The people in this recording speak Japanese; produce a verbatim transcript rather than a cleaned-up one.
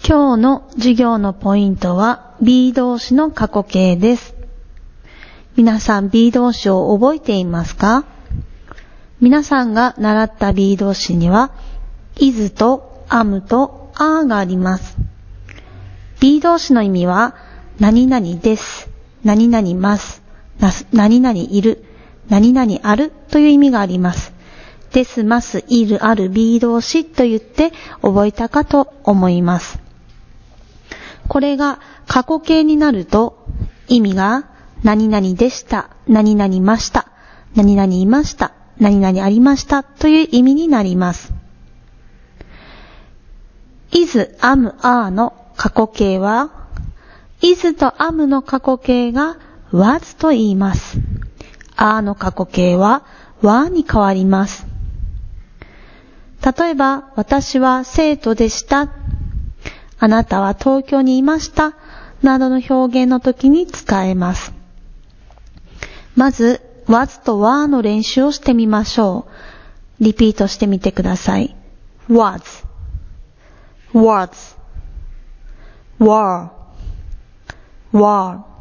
今日の授業のポイントは be 動詞の過去形です。皆さん be 動詞を覚えていますか？皆さんが習った be 動詞には is と am と are があります。be 動詞の意味は何々です、何々ます、何々いる、何々あるという意味があります。です、ます、いる、ある be 動詞と言って覚えたかと思います。これが過去形になると意味が何々でした、何々ました、何々いました、何々ありましたという意味になります。is, am, are の過去形は is と am の過去形が was と言います。are の過去形は were に変わります。例えば、私は生徒でした。あなたは東京にいました。などの表現の時に使えます。まず、was と were の練習をしてみましょう。リピートしてみてください。was, was, were, were